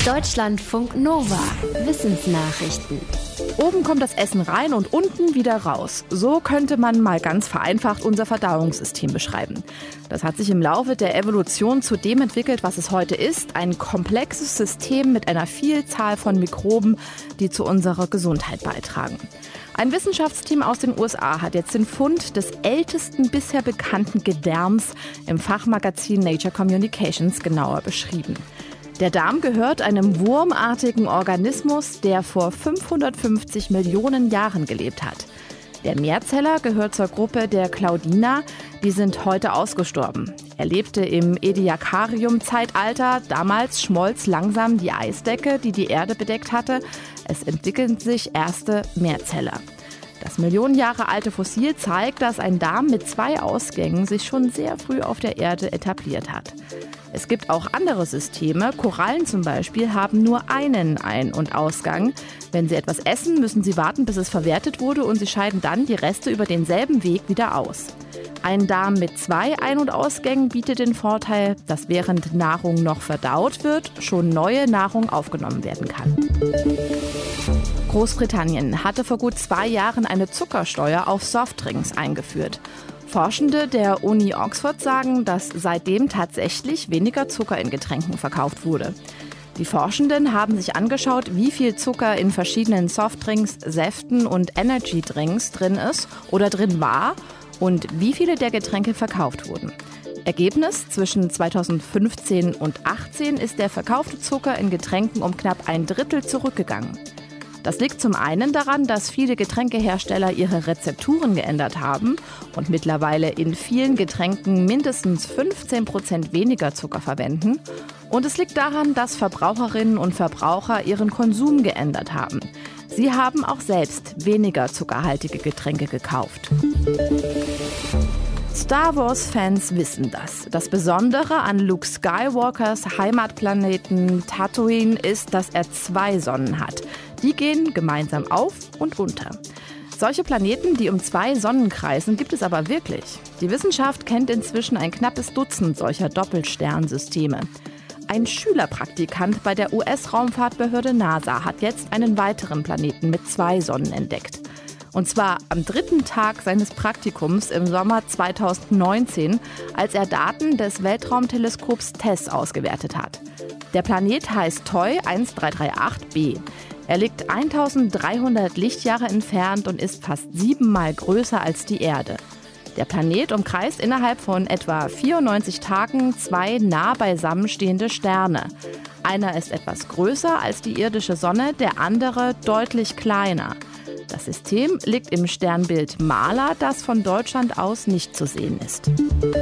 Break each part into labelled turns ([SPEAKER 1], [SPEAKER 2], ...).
[SPEAKER 1] Deutschlandfunk Nova. Wissensnachrichten.
[SPEAKER 2] Oben kommt das Essen rein und unten wieder raus. So könnte man mal ganz vereinfacht unser Verdauungssystem beschreiben. Das hat sich im Laufe der Evolution zu dem entwickelt, was es heute ist. Ein komplexes System mit einer Vielzahl von Mikroben, die zu unserer Gesundheit beitragen. Ein Wissenschaftsteam aus den USA hat jetzt den Fund des ältesten bisher bekannten Gedärms im Fachmagazin Nature Communications genauer beschrieben. Der Darm gehört einem wurmartigen Organismus, der vor 550 Millionen Jahren gelebt hat. Der Mehrzeller gehört zur Gruppe der Claudina, die sind heute ausgestorben. Er lebte im Ediacarium-Zeitalter, damals schmolz langsam die Eisdecke, die die Erde bedeckt hatte. Es entwickelten sich erste Mehrzeller. Das Millionen Jahre alte Fossil zeigt, dass ein Darm mit 2 Ausgängen sich schon sehr früh auf der Erde etabliert hat. Es gibt auch andere Systeme. Korallen zum Beispiel haben nur einen Ein- und Ausgang. Wenn sie etwas essen, müssen sie warten, bis es verwertet wurde, und sie scheiden dann die Reste über denselben Weg wieder aus. Ein Darm mit 2 Ein- und Ausgängen bietet den Vorteil, dass während Nahrung noch verdaut wird, schon neue Nahrung aufgenommen werden kann. Großbritannien hatte vor gut 2 Jahren eine Zuckersteuer auf Softdrinks eingeführt. Forschende der Uni Oxford sagen, dass seitdem tatsächlich weniger Zucker in Getränken verkauft wurde. Die Forschenden haben sich angeschaut, wie viel Zucker in verschiedenen Softdrinks, Säften und Energydrinks drin ist oder drin war und wie viele der Getränke verkauft wurden. Ergebnis: Zwischen 2015 und 2018 ist der verkaufte Zucker in Getränken um knapp 1/3 zurückgegangen. Das liegt zum einen daran, dass viele Getränkehersteller ihre Rezepturen geändert haben und mittlerweile in vielen Getränken mindestens 15% weniger Zucker verwenden. Und es liegt daran, dass Verbraucherinnen und Verbraucher ihren Konsum geändert haben. Sie haben auch selbst weniger zuckerhaltige Getränke gekauft. Star Wars-Fans wissen das. Das Besondere an Luke Skywalkers Heimatplaneten Tatooine ist, dass er 2 Sonnen hat. Die gehen gemeinsam auf und unter. Solche Planeten, die um 2 Sonnen kreisen, gibt es aber wirklich. Die Wissenschaft kennt inzwischen ein knappes Dutzend solcher Doppelsternsysteme. Ein Schülerpraktikant bei der US-Raumfahrtbehörde NASA hat jetzt einen weiteren Planeten mit 2 Sonnen entdeckt. Und zwar am 3. Tag seines Praktikums im Sommer 2019, als er Daten des Weltraumteleskops TESS ausgewertet hat. Der Planet heißt TOI 1338b. Er liegt 1300 Lichtjahre entfernt und ist fast 7-mal größer als die Erde. Der Planet umkreist innerhalb von etwa 94 Tagen 2 nah beisammen stehende Sterne. Einer ist etwas größer als die irdische Sonne, der andere deutlich kleiner. Das System liegt im Sternbild Mala, das von Deutschland aus nicht zu sehen ist.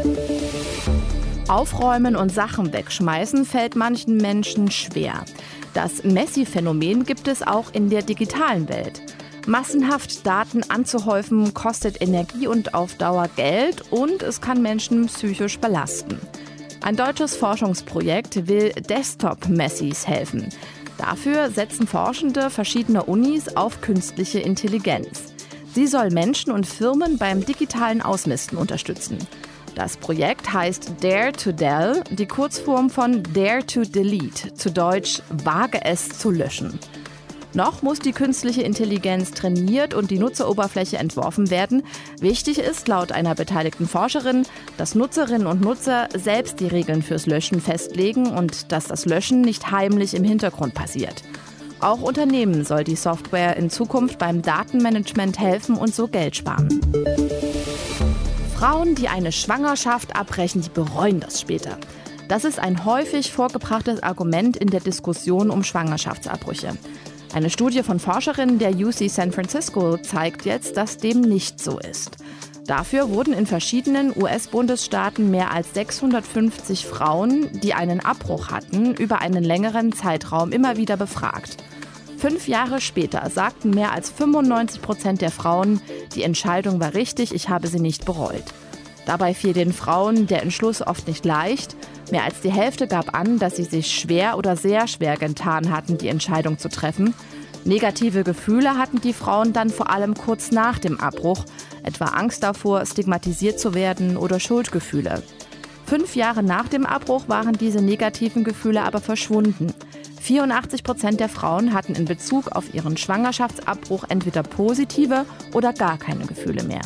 [SPEAKER 2] Aufräumen und Sachen wegschmeißen fällt manchen Menschen schwer. Das Messi-Phänomen gibt es auch in der digitalen Welt. Massenhaft Daten anzuhäufen kostet Energie und auf Dauer Geld, und es kann Menschen psychisch belasten. Ein deutsches Forschungsprojekt will Desktop-Messis helfen. Dafür setzen Forschende verschiedener Unis auf künstliche Intelligenz. Sie soll Menschen und Firmen beim digitalen Ausmisten unterstützen. Das Projekt heißt Dare to Del, die Kurzform von Dare to Delete, zu Deutsch Wage es zu löschen. Noch muss die künstliche Intelligenz trainiert und die Nutzeroberfläche entworfen werden. Wichtig ist laut einer beteiligten Forscherin, dass Nutzerinnen und Nutzer selbst die Regeln fürs Löschen festlegen und dass das Löschen nicht heimlich im Hintergrund passiert. Auch Unternehmen soll die Software in Zukunft beim Datenmanagement helfen und so Geld sparen. Frauen, die eine Schwangerschaft abbrechen, die bereuen das später. Das ist ein häufig vorgebrachtes Argument in der Diskussion um Schwangerschaftsabbrüche. Eine Studie von Forscherinnen der UC San Francisco zeigt jetzt, dass dem nicht so ist. Dafür wurden in verschiedenen US-Bundesstaaten mehr als 650 Frauen, die einen Abbruch hatten, über einen längeren Zeitraum immer wieder befragt. 5 Jahre später sagten mehr als 95% der Frauen, die Entscheidung war richtig, ich habe sie nicht bereut. Dabei fiel den Frauen der Entschluss oft nicht leicht. Mehr als die Hälfte gab an, dass sie sich schwer oder sehr schwer getan hatten, die Entscheidung zu treffen. Negative Gefühle hatten die Frauen dann vor allem kurz nach dem Abbruch, etwa Angst davor, stigmatisiert zu werden oder Schuldgefühle. 5 Jahre nach dem Abbruch waren diese negativen Gefühle aber verschwunden. 84% der Frauen hatten in Bezug auf ihren Schwangerschaftsabbruch entweder positive oder gar keine Gefühle mehr.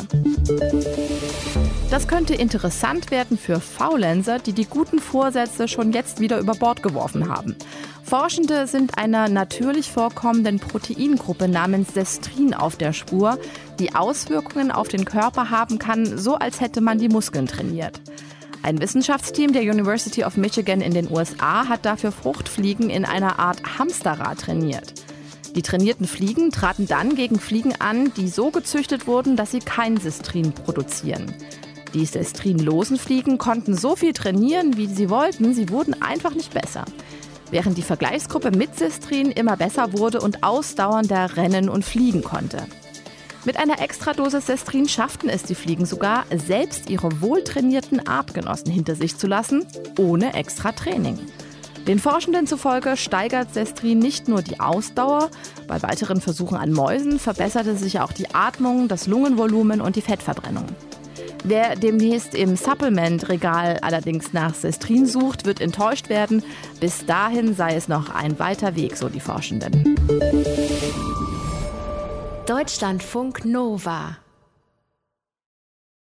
[SPEAKER 2] Das könnte interessant werden für Faulenzer, die die guten Vorsätze schon jetzt wieder über Bord geworfen haben. Forschende sind einer natürlich vorkommenden Proteingruppe namens Sestrin auf der Spur, die Auswirkungen auf den Körper haben kann, so als hätte man die Muskeln trainiert. Ein Wissenschaftsteam der University of Michigan in den USA hat dafür Fruchtfliegen in einer Art Hamsterrad trainiert. Die trainierten Fliegen traten dann gegen Fliegen an, die so gezüchtet wurden, dass sie kein Sestrin produzieren. Die sestrinlosen Fliegen konnten so viel trainieren, wie sie wollten, sie wurden einfach nicht besser. Während die Vergleichsgruppe mit Sestrin immer besser wurde und ausdauernder rennen und fliegen konnte. Mit einer Extradosis Sestrin schafften es die Fliegen sogar, selbst ihre wohltrainierten Artgenossen hinter sich zu lassen, ohne extra Training. Den Forschenden zufolge steigert Sestrin nicht nur die Ausdauer, bei weiteren Versuchen an Mäusen verbesserte sich auch die Atmung, das Lungenvolumen und die Fettverbrennung. Wer demnächst im Supplement-Regal allerdings nach Sestrin sucht, wird enttäuscht werden. Bis dahin sei es noch ein weiter Weg, so die Forschenden.
[SPEAKER 1] Deutschlandfunk Nova